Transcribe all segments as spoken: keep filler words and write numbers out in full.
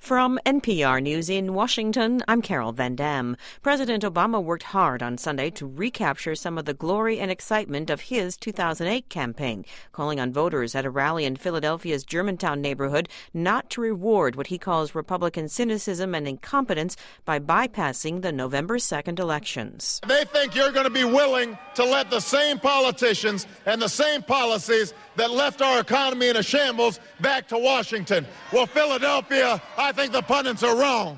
From N P R News in Washington, I'm Carol Van Dam. President Obama worked hard on Sunday to recapture some of the glory and excitement of his two thousand eight campaign, calling on voters at a rally in Philadelphia's Germantown neighborhood not to reward what he calls Republican cynicism and incompetence by bypassing the November second elections. They think you're going to be willing to let the same politicians and the same policies that left our economy in a shambles back to Washington. Well, Philadelphia, I think the pundits are wrong.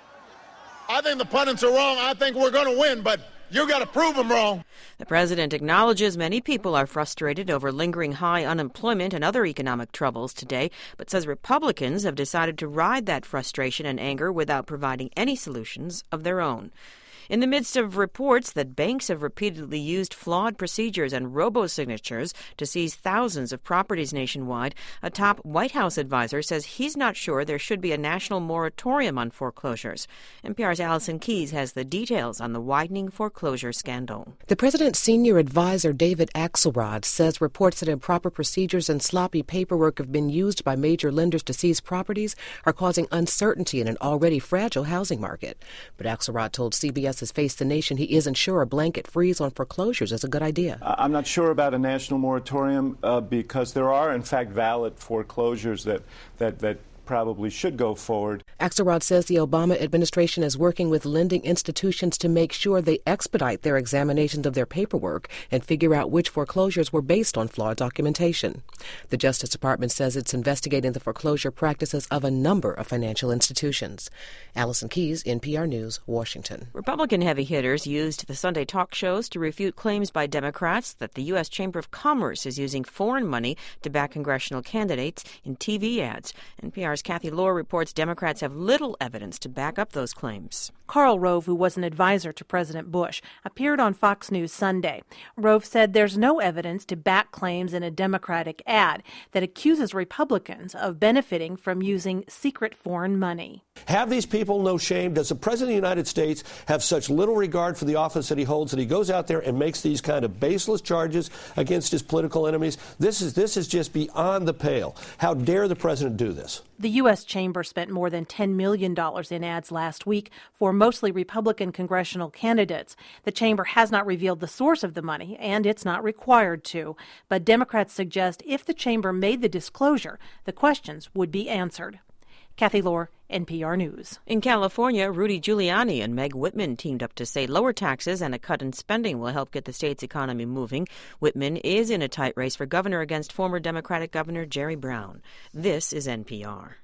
I think the pundits are wrong. I think we're going to win, but you got to prove them wrong. The president acknowledges many people are frustrated over lingering high unemployment and other economic troubles today, but says Republicans have decided to ride that frustration and anger without providing any solutions of their own. In the midst of reports that banks have repeatedly used flawed procedures and robo-signatures to seize thousands of properties nationwide, a top White House advisor says he's not sure there should be a national moratorium on foreclosures. N P R's Allison Keyes has the details on the widening foreclosure scandal. The president's senior advisor, David Axelrod, says reports that improper procedures and sloppy paperwork have been used by major lenders to seize properties are causing uncertainty in an already fragile housing market. But Axelrod told C B S has Face the Nation he isn't sure a blanket freeze on foreclosures is a good idea. I'm not sure about a national moratorium uh, because there are, in fact, valid foreclosures that, that, that probably should go forward. Axelrod says the Obama administration is working with lending institutions to make sure they expedite their examinations of their paperwork and figure out which foreclosures were based on flawed documentation. The Justice Department says it's investigating the foreclosure practices of a number of financial institutions. Allison Keyes, N P R News, Washington. Republican heavy hitters used the Sunday talk shows to refute claims by Democrats that the U S Chamber of Commerce is using foreign money to back congressional candidates in T V ads. N P R's Kathy Lohr reports Democrats have little evidence to back up those claims. Karl Rove, who was an advisor to President Bush, appeared on Fox News Sunday. Rove said there's no evidence to back claims in a Democratic ad that accuses Republicans of benefiting from using secret foreign money. Have these people no shame? Does the President of the United States have such little regard for the office that he holds that he goes out there and makes these kind of baseless charges against his political enemies? This is this is just beyond the pale. How dare the President do this? The U S Chamber spent more than ten million dollars in ads last week for mostly Republican congressional candidates. The Chamber has not revealed the source of the money, and it's not required to. But Democrats suggest if the Chamber made the disclosure, the questions would be answered. Kathy Lohr, N P R News. In California, Rudy Giuliani and Meg Whitman teamed up to say lower taxes and a cut in spending will help get the state's economy moving. Whitman is in a tight race for governor against former Democratic Governor Jerry Brown. This is N P R.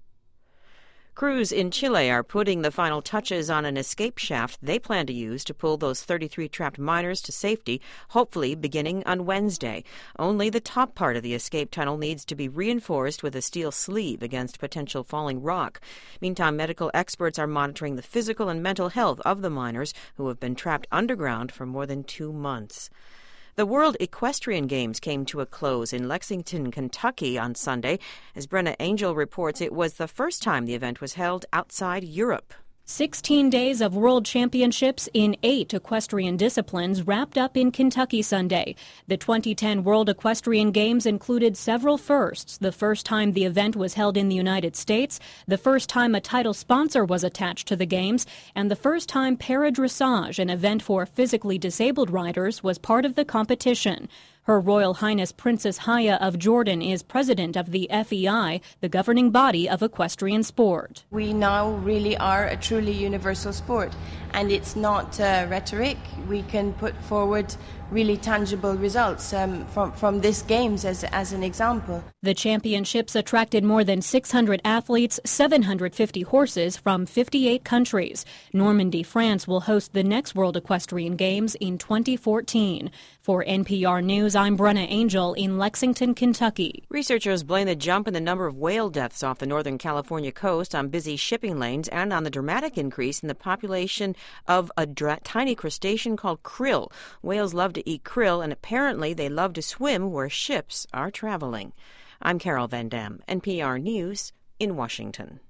Crews in Chile are putting the final touches on an escape shaft they plan to use to pull those thirty-three trapped miners to safety, hopefully beginning on Wednesday. Only the top part of the escape tunnel needs to be reinforced with a steel sleeve against potential falling rock. Meantime, medical experts are monitoring the physical and mental health of the miners who have been trapped underground for more than two months. The World Equestrian Games came to a close in Lexington, Kentucky on Sunday. As Brenna Angel reports, it was the first time the event was held outside Europe. sixteen days of world championships in eight equestrian disciplines wrapped up in Kentucky Sunday. The twenty ten World Equestrian Games included several firsts. The first time the event was held in the United States, the first time a title sponsor was attached to the Games, and the first time paradressage, an event for physically disabled riders, was part of the competition. Her Royal Highness Princess Haya of Jordan is president of the F E I, the governing body of equestrian sport. We now really are a truly universal sport, and it's not uh, rhetoric. We can put forward really tangible results um, from, from this Games as, as an example. The championships attracted more than six hundred athletes, seven hundred fifty horses from fifty-eight countries. Normandy, France will host the next World Equestrian Games in twenty fourteen. For N P R News, I'm Brenna Angel in Lexington, Kentucky. Researchers blame the jump in the number of whale deaths off the Northern California coast on busy shipping lanes and on the dramatic increase in the population of a dra- tiny crustacean called krill. Whales love to eat krill, and apparently they love to swim where ships are traveling. I'm Carol Van Dam, N P R News in Washington.